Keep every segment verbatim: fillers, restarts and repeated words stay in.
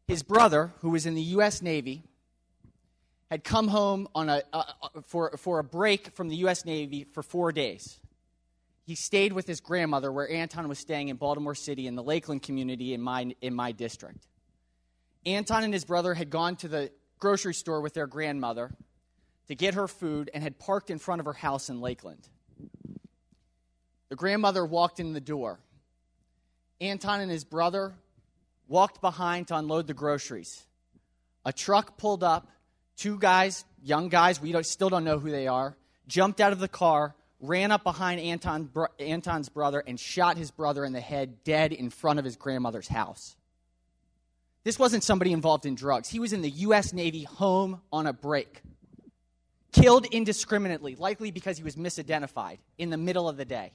His brother, who was in the U S Navy, had come home on a uh, for, for a break from the U S Navy for four days. He stayed with his grandmother where Anton was staying in Baltimore City in the Lakeland community in my, in my district. Anton and his brother had gone to the grocery store with their grandmother to get her food and had parked in front of her house in Lakeland. The grandmother walked in the door. Anton and his brother walked behind to unload the groceries. A truck pulled up. Two guys, young guys, we don't, still don't know who they are, jumped out of the car, ran up behind Anton, br- Anton's brother, and shot his brother in the head dead in front of his grandmother's house. This wasn't somebody involved in drugs. He was in the U S Navy home on a break. Killed indiscriminately, likely because he was misidentified in the middle of the day.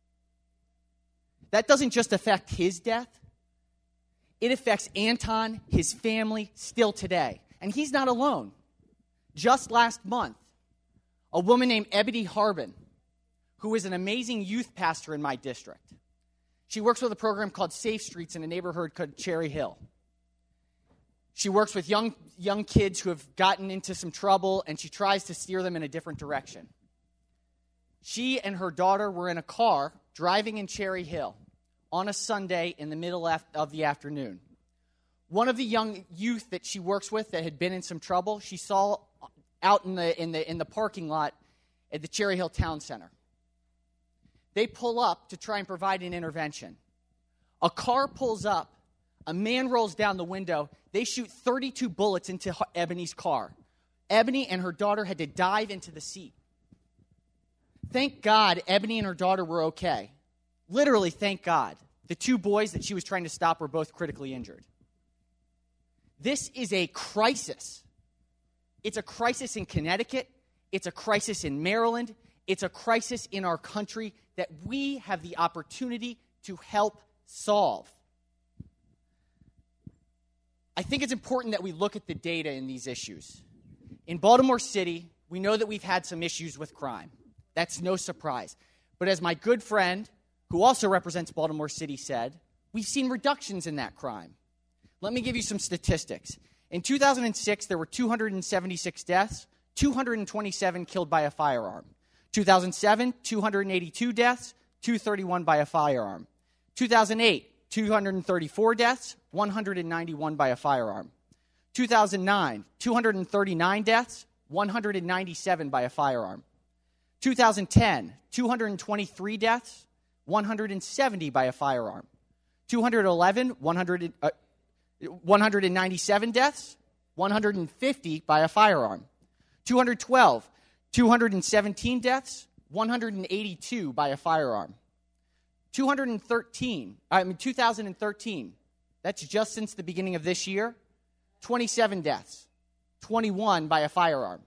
That doesn't just affect his death. It affects Anton, his family, still today. And he's not alone. Just last month, a woman named Ebony Harbin, who is an amazing youth pastor in my district. She works with a program called Safe Streets in a neighborhood called Cherry Hill. She works with young, young kids who have gotten into some trouble, and she tries to steer them in a different direction. She and her daughter were in a car driving in Cherry Hill on a Sunday in the middle of the afternoon. One of the young youth that she works with that had been in some trouble, she saw out in the in the in the parking lot at the Cherry Hill Town Center. They pull up to try and provide an intervention. A car pulls up, a man rolls down the window, they shoot thirty-two bullets into Ebony's car. Ebony and her daughter had to dive into the seat. Thank God Ebony and her daughter were okay. Literally, thank God. The two boys that she was trying to stop were both critically injured. This is a crisis. It's a crisis in Connecticut. It's a crisis in Maryland. It's a crisis in our country that we have the opportunity to help solve. I think it's important that we look at the data in these issues. In Baltimore City, we know that we've had some issues with crime. That's no surprise. But as my good friend, who also represents Baltimore City, said, we've seen reductions in that crime. Let me give you some statistics. In two thousand six, there were two hundred seventy-six deaths, two hundred twenty-seven killed by a firearm. two thousand seven, two hundred eighty-two deaths, two hundred thirty-one by a firearm. two thousand eight, two hundred thirty-four deaths, one hundred ninety-one by a firearm. two thousand nine, two hundred thirty-nine deaths, one hundred ninety-seven by a firearm. two thousand ten, two hundred twenty-three deaths, one hundred seventy by a firearm. two thousand eleven, one hundred, uh, one hundred ninety-seven deaths, one hundred fifty by a firearm. two thousand twelve, two hundred seventeen deaths, one hundred eighty-two by a firearm. two thousand thirteen, I mean two thousand thirteen, that's just since the beginning of this year, twenty-seven deaths, twenty-one by a firearm.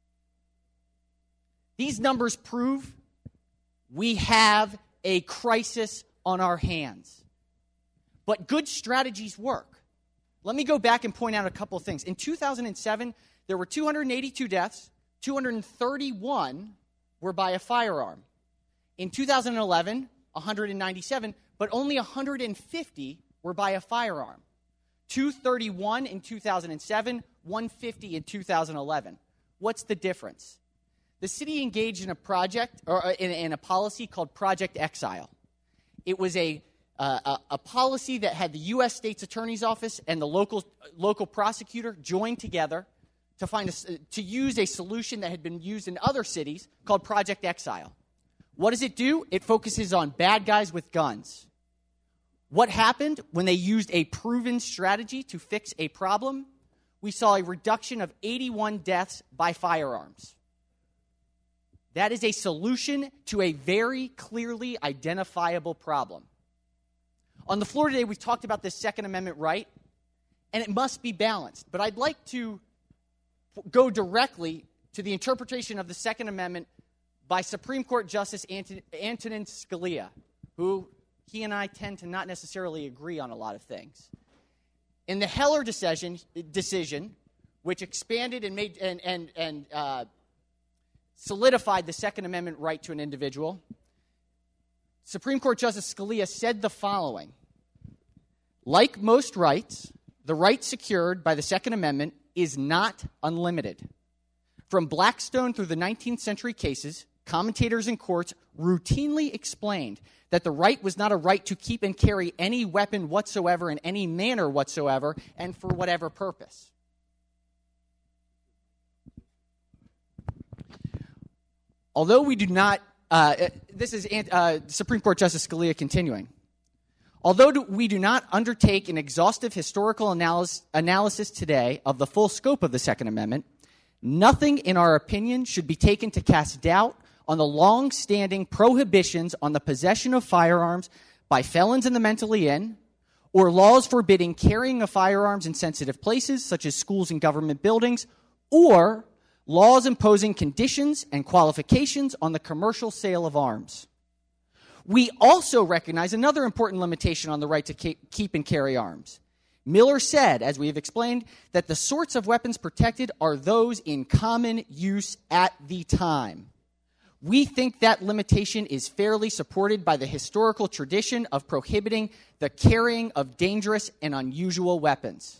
These numbers prove we have a crisis on our hands. But good strategies work. Let me go back and point out a couple of things. In two thousand seven, there were two hundred eighty-two deaths, two hundred thirty-one were by a firearm. In two thousand eleven, one hundred ninety-seven, but only one hundred fifty were by a firearm. two hundred thirty-one in two thousand seven, one hundred fifty in two thousand eleven. What's the difference? The city engaged in a project, or in, in a policy called Project Exile. It was a, uh, a, a policy that had the U S State's Attorney's Office and the local, local prosecutor joined together to, find a, to use a solution that had been used in other cities called Project Exile. What does it do? It focuses on bad guys with guns. What happened when they used a proven strategy to fix a problem? We saw a reduction of eighty-one deaths by firearms. That is a solution to a very clearly identifiable problem. On the floor today, we've talked about this Second Amendment right, and it must be balanced. But I'd like to go directly to the interpretation of the Second Amendment by Supreme Court Justice Anton- Antonin Scalia, who he and I tend to not necessarily agree on a lot of things. In the Heller decision, decision which expanded and made and and and uh, solidified the Second Amendment right to an individual, Supreme Court Justice Scalia said the following: like most rights, the right secured by the Second Amendment is not unlimited. From Blackstone through the nineteenth century cases, commentators in courts routinely explained that the right was not a right to keep and carry any weapon whatsoever in any manner whatsoever and for whatever purpose. Although we do not, uh, this is uh, Supreme Court Justice Scalia continuing. Although we do not undertake an exhaustive historical analysis, analysis today of the full scope of the Second Amendment, nothing in our opinion should be taken to cast doubt on the long-standing prohibitions on the possession of firearms by felons and the mentally in, or laws forbidding carrying of firearms in sensitive places, such as schools and government buildings, or laws imposing conditions and qualifications on the commercial sale of arms. We also recognize another important limitation on the right to keep and carry arms. Miller said, as we have explained, that the sorts of weapons protected are those in common use at the time. We think that limitation is fairly supported by the historical tradition of prohibiting the carrying of dangerous and unusual weapons.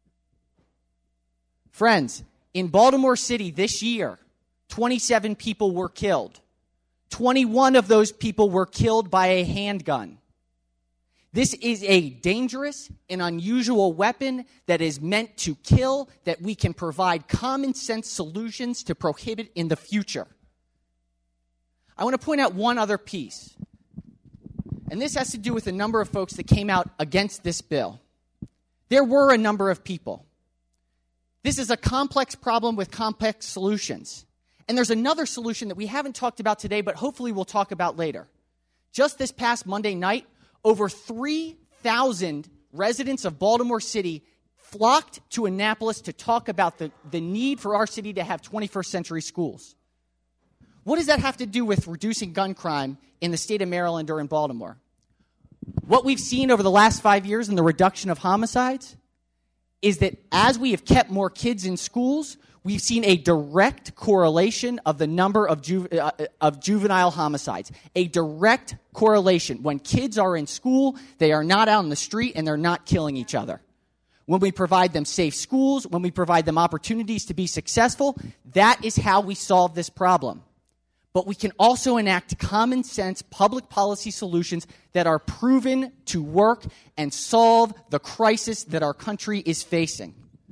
Friends, in Baltimore City this year, twenty-seven people were killed. twenty-one of those people were killed by a handgun. This is a dangerous and unusual weapon that is meant to kill, that we can provide common sense solutions to prohibit in the future. I want to point out one other piece, and this has to do with a number of folks that came out against this bill. There were a number of people. This is a complex problem with complex solutions. And there's another solution that we haven't talked about today, but hopefully we'll talk about later. Just this past Monday night, over three thousand residents of Baltimore City flocked to Annapolis to talk about the, the need for our city to have twenty-first century schools. What does that have to do with reducing gun crime in the state of Maryland or in Baltimore? What we've seen over the last five years in the reduction of homicides is that as we have kept more kids in schools, we've seen a direct correlation of the number of, ju- uh, of juvenile homicides. A direct correlation. When kids are in school, they are not out on the street and they're not killing each other. When we provide them safe schools, when we provide them opportunities to be successful, that is how we solve this problem. But we can also enact common sense public policy solutions that are proven to work and solve the crisis that our country is facing.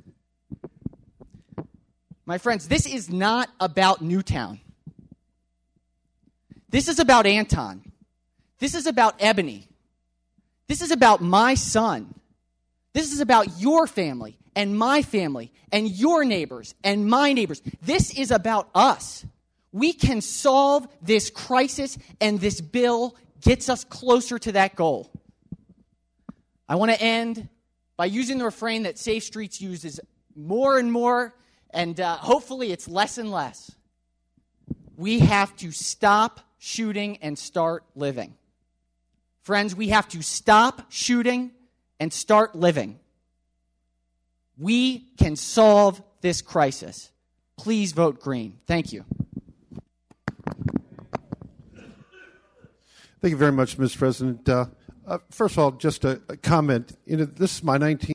My friends, this is not about Newtown. This is about Anton. This is about Ebony. This is about my son. This is about your family and my family and your neighbors and my neighbors. This is about us. We can solve this crisis, and this bill gets us closer to that goal. I want to end by using the refrain that Safe Streets uses more and more, and uh, hopefully it's less and less. We have to stop shooting and start living. Friends, we have to stop shooting and start living. We can solve this crisis. Please vote green. Thank you. Thank you very much, Mister President. Uh, uh, first of all, just a, a comment. You know, this is my nineteenth